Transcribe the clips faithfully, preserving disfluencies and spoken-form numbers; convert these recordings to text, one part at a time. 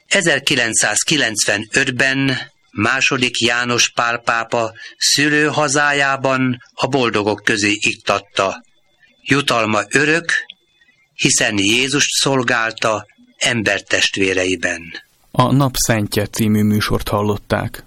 ezerkilencszázkilencvenötben második János Pál pápa szülőhazájában a boldogok közé iktatta. Jutalma örök, hiszen Jézust szolgálta embertestvéreiben. A Napszentje című műsort hallották.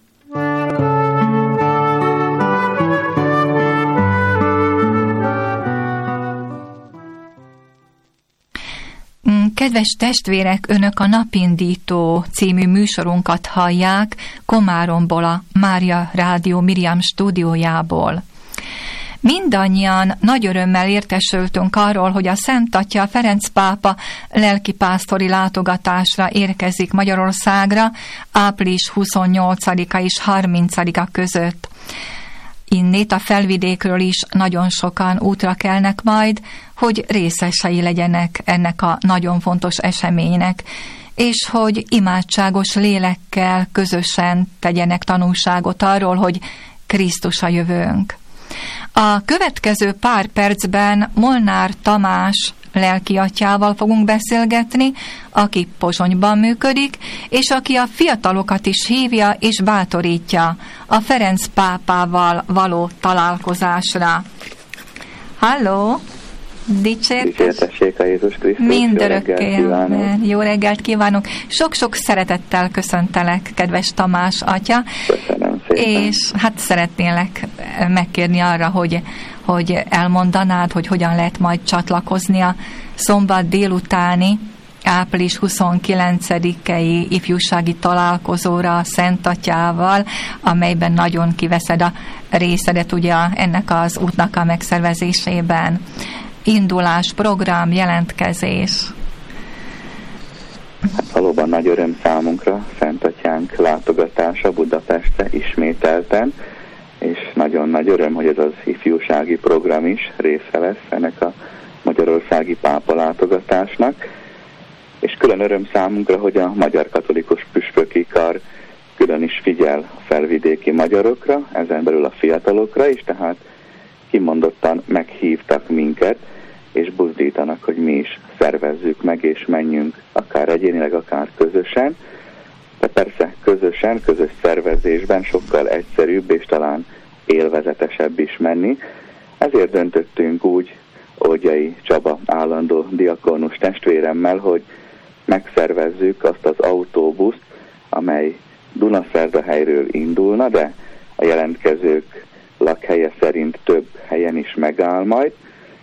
Kedves testvérek, önök a Napindító című műsorunkat hallják Komáromból, a Mária Rádió Miriam stúdiójából. Mindannyian nagy örömmel értesültünk arról, hogy a Szent Atya Ferenc pápa lelkipásztori látogatásra érkezik Magyarországra április huszonnyolcadika és harmincadika között. Innét a felvidékről is nagyon sokan útra kelnek majd, hogy részesei legyenek ennek a nagyon fontos eseménynek, és hogy imádságos lélekkel közösen tegyenek tanúságot arról, hogy Krisztus a jövőnk. A következő pár percben Molnár Tamás lelkiatyával fogunk beszélgetni, aki Pozsonyban működik, és aki a fiatalokat is hívja és bátorítja a Ferenc pápával való találkozásra. Halló! Dicsértessék a Jézus Krisztus! Mindörökké! Jó reggelt kívánok! Sok-sok szeretettel köszöntelek, kedves Tamás atya! Köszönöm szépen! És hát szeretnélek megkérni arra, hogy, hogy elmondanád, hogy hogyan lehet majd csatlakozni a szombat délutáni április huszonkilencedikei ifjúsági találkozóra a Szent Atyával, amelyben nagyon kiveszed a részedet ugye ennek az útnak a megszervezésében. Indulás, program, jelentkezés. Hát valóban nagy öröm számunkra Szent Atyánk látogatása Budapestre ismételten, és nagyon nagy öröm, hogy ez az ifjúsági program is része lesz ennek a magyarországi pápa látogatásnak, és külön öröm számunkra, hogy a Magyar Katolikus Püspöki Kar külön is figyel a felvidéki magyarokra, ezen belül a fiatalokra is, tehát kimondottan meghívtak minket, és buzdítanak, hogy mi is szervezzük meg, és menjünk akár egyénileg, akár közösen. De persze közösen, közös szervezésben sokkal egyszerűbb, és talán élvezetesebb is menni. Ezért döntöttünk úgy Oldjai Csaba állandó diakónus testvéremmel, hogy megszervezzük azt az autóbuszt, amely Dunaszerdahelyről indulna, de a jelentkezők lakhelye szerint több helyen is megáll majd.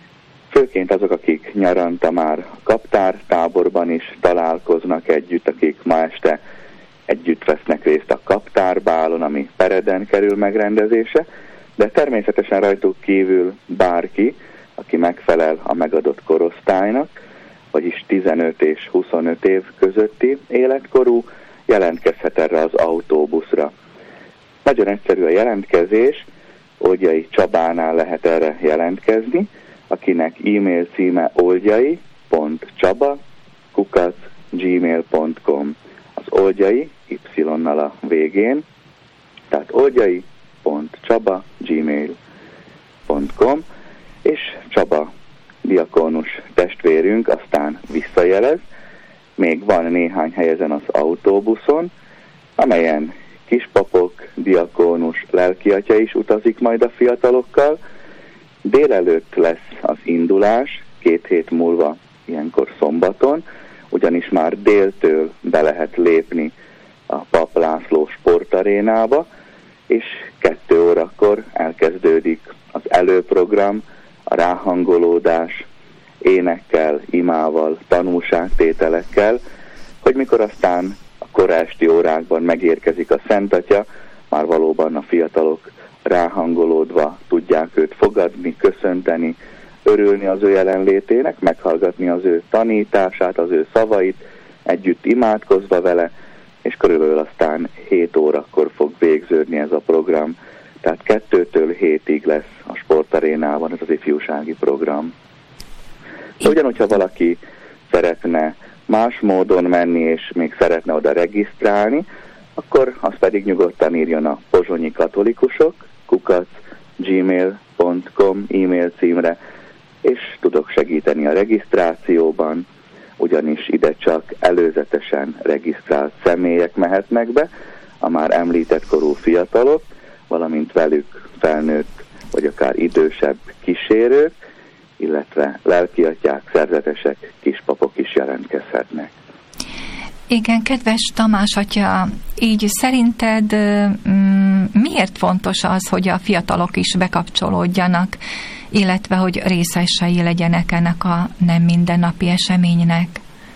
Főként azok, akik nyaranta már a kaptár táborban is találkoznak együtt, akik ma este együtt vesznek részt a kaptárbálon, ami Pereden kerül megrendezése, de természetesen rajtuk kívül bárki, aki megfelel a megadott korosztálynak, vagyis tizenöt és huszonöt év közötti életkorú, jelentkezhet erre az autóbuszra. Nagyon egyszerű a jelentkezés, Oldjai Csabánál lehet erre jelentkezni, akinek e-mail címe oldjai pont csaba kukac gmail pont com. Az Oldjai Y-nal a végén, tehát oldjai pont csaba gmail pont com, és Csaba diakónus testvérünk aztán visszajelez, még van néhány hely ezen az autóbuszon, amelyen kispapok, diakónus, lelkiatya is utazik majd a fiatalokkal. Délelőtt lesz az indulás, két hét múlva, ilyenkor szombaton, ugyanis már déltől be lehet lépni a Pap László sportarénába, és kettő órakor elkezdődik az előprogram, a ráhangolódás, énekkel, imával, tanúságtételekkel, hogy mikor aztán a koráesti órákban megérkezik a Szent Atya, már valóban a fiatalok ráhangolódva tudják őt fogadni, köszönteni, örülni az ő jelenlétének, meghallgatni az ő tanítását, az ő szavait, együtt imádkozva vele, és körülbelül aztán hét órakor fog végződni ez a program. Tehát kettőtől hétig lesz a sportarénában ez az ifjúsági program. De ugyanúgy, ha valaki szeretne más módon menni, és még szeretne oda regisztrálni, akkor azt pedig nyugodtan írjon a pozsonyi katolikusok kukac gmail pont com e-mail címre, és tudok segíteni a regisztrációban. ugyanis ide csak előzetesen regisztrált személyek mehetnek be, a már említett korú fiatalok, valamint velük felnőtt vagy akár idősebb kísérők, illetve lelkiatyák, szerzetesek, kispapok is jelentkezhetnek. Igen, kedves Tamás atya, így szerinted mm, miért fontos az, hogy a fiatalok is bekapcsolódjanak, illetve hogy részesei legyenek ennek a nem mindennapi eseménynek?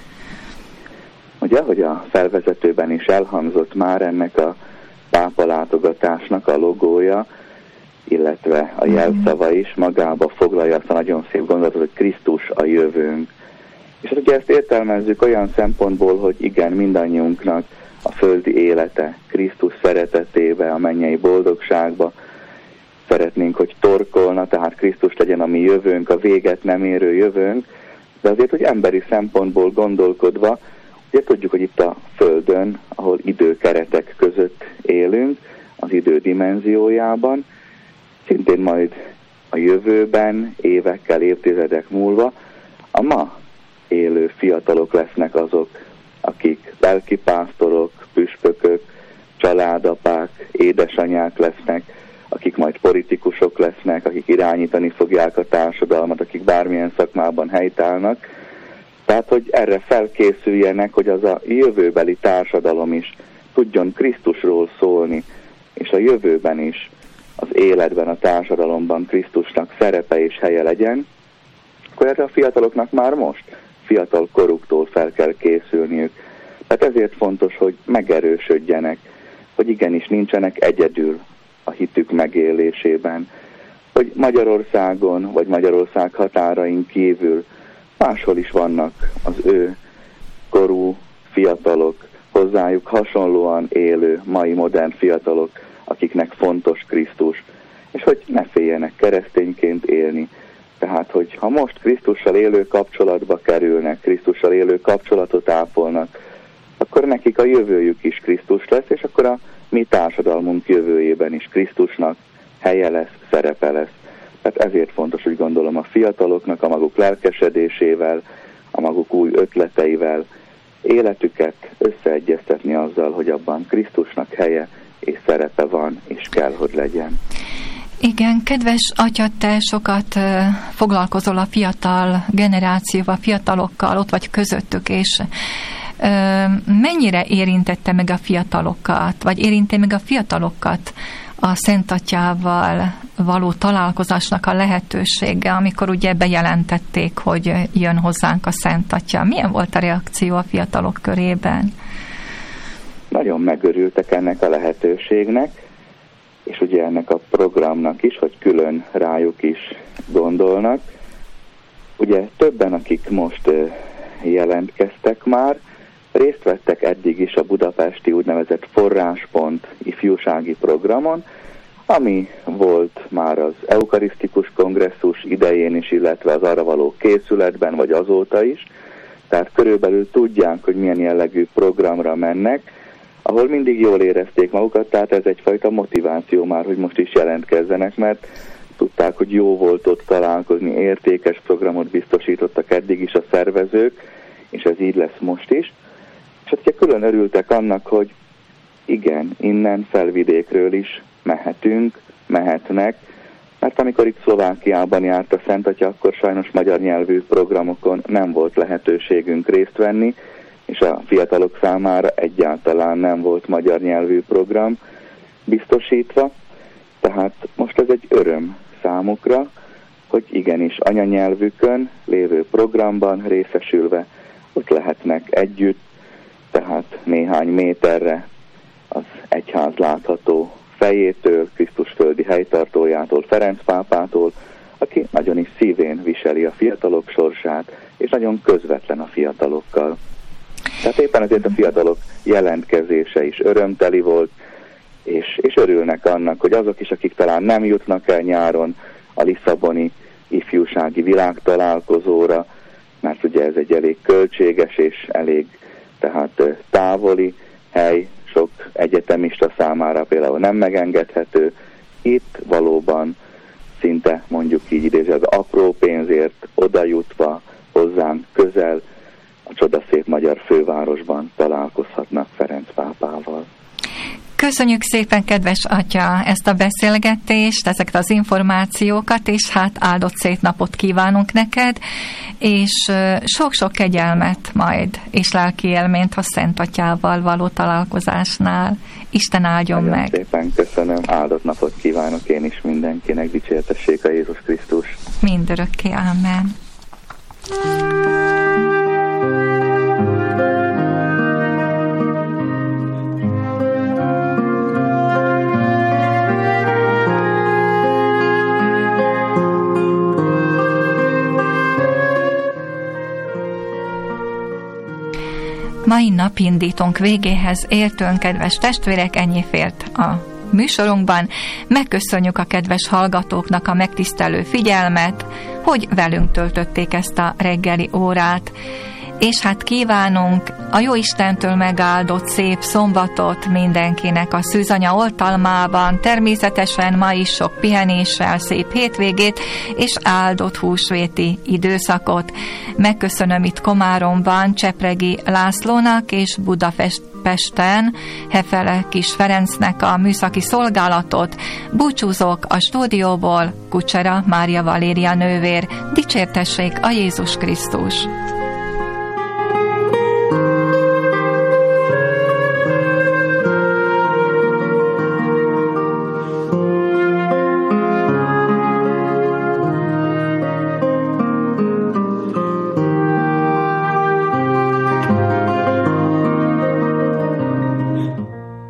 Ugye, ahogy a felvezetőben is elhangzott már, ennek a pápa látogatásnak a logója, illetve a jelszava is magába foglalja azt a nagyon szép gondolatot, hogy Krisztus a jövőnk. És hát ugye ezt értelmezzük olyan szempontból, hogy igen, mindannyiunknak a földi élete, Krisztus szeretetébe, a mennyei boldogságba szeretnénk, hogy torkolna, tehát Krisztus legyen a mi jövőnk, a véget nem érő jövőnk, de azért, hogy emberi szempontból gondolkodva, ugye tudjuk, hogy itt a Földön, ahol időkeretek között élünk, az idő dimenziójában, szintén majd a jövőben, évekkel, évtizedek múlva a ma élő fiatalok lesznek azok, akik lelkipásztorok, püspökök, családapák, édesanyák lesznek, akik majd politikusok lesznek, akik irányítani fogják a társadalmat, akik bármilyen szakmában helytállnak. Tehát, hogy erre felkészüljenek, hogy az a jövőbeli társadalom is tudjon Krisztusról szólni, és a jövőben is az életben, a társadalomban Krisztusnak szerepe és helye legyen, akkor erre a fiataloknak már most, fiatal koruktól fel kell készülniük. Tehát ezért fontos, hogy megerősödjenek, hogy igenis nincsenek egyedül a hitük megélésében, hogy Magyarországon, vagy Magyarország határain kívül máshol is vannak az ő korú fiatalok, hozzájuk hasonlóan élő mai modern fiatalok, akiknek fontos Krisztus, és hogy ne féljenek keresztényként élni. Tehát, hogy ha most Krisztussal élő kapcsolatba kerülnek, Krisztussal élő kapcsolatot ápolnak, akkor nekik a jövőjük is Krisztus lesz, és akkor a mi társadalmunk jövőjében is Krisztusnak helye lesz, szerepe lesz. Tehát ezért fontos, úgy gondolom, a fiataloknak a maguk lelkesedésével, a maguk új ötleteivel életüket összeegyeztetni azzal, hogy abban Krisztusnak helye és szerepe van, és kell, hogy legyen. Igen, kedves atya, te sokat uh, foglalkozol a fiatal generációval, fiatalokkal, ott vagy közöttük, és uh, mennyire érintette meg a fiatalokat, vagy érinti meg a fiatalokat a Szent Atyával való találkozásnak a lehetősége, amikor ugye bejelentették, hogy jön hozzánk a Szent Atya. Milyen volt a reakció a fiatalok körében? Nagyon megörültek ennek a lehetőségnek, és ugye ennek a programnak is, hogy külön rájuk is gondolnak. Ugye többen, akik most jelentkeztek már, részt vettek eddig is a budapesti úgynevezett Forráspont ifjúsági programon, ami volt már az eukarisztikus kongresszus idején is, illetve az arra való készületben, vagy azóta is. Tehát körülbelül tudják, hogy milyen jellegű programra mennek, ahol mindig jól érezték magukat, tehát ez egyfajta motiváció már, hogy most is jelentkezzenek, mert tudták, hogy jó volt ott találkozni, értékes programot biztosítottak eddig is a szervezők, és ez így lesz most is. És hát külön örültek annak, hogy igen, innen Felvidékről is mehetünk, mehetnek, mert amikor itt Szlovákiában járt a Szent Atya, akkor sajnos magyar nyelvű programokon nem volt lehetőségünk részt venni, és a fiatalok számára egyáltalán nem volt magyar nyelvű program biztosítva. Tehát most ez egy öröm számukra, hogy igenis anyanyelvükön lévő programban részesülve ott lehetnek együtt, tehát néhány méterre az egyház látható fejétől, Krisztus földi helytartójától, Ferenc pápától, aki nagyon is szívén viseli a fiatalok sorsát, és nagyon közvetlen a fiatalokkal. Tehát éppen ezért a fiatalok jelentkezése is örömteli volt, és, és örülnek annak, hogy azok is, akik talán nem jutnak el nyáron a lisszaboni ifjúsági világtalálkozóra, mert ugye ez egy elég költséges és elég tehát távoli hely, sok egyetemista számára például nem megengedhető. Itt valóban szinte mondjuk így idézve az apró pénzért oda jutva hozzánk közel, a a csodaszép magyar fővárosban találkozhatnak Ferenc pápával. Köszönjük szépen, kedves atya, ezt a beszélgetést, ezeket az információkat, és hát áldott szép napot kívánunk neked, és sok-sok kegyelmet majd, és lelki élményt a Szent Atyával való találkozásnál. Isten áldjon Nagyon meg! Szépen köszönöm, áldott napot kívánok én is mindenkinek, dicsértessék a Jézus Krisztus! Mindörökké, ámen! Mai napindítónk végéhez értünk, kedves testvérek, ennyi fért a műsorunkban. Megköszönjük a kedves hallgatóknak a megtisztelő figyelmet, hogy velünk töltötték ezt a reggeli órát. És hát kívánunk a Jóistentől megáldott szép szombatot mindenkinek a szűzanya oltalmában, természetesen ma is sok pihenéssel, szép hétvégét és áldott húsvéti időszakot. Megköszönöm itt Komáromban Csepregi Lászlónak és Budapesten Hefele Kis Ferencnek a műszaki szolgálatot. Búcsúzok a stúdióból, Kucsera Mária Valéria nővér. Dicsértessék a Jézus Krisztus!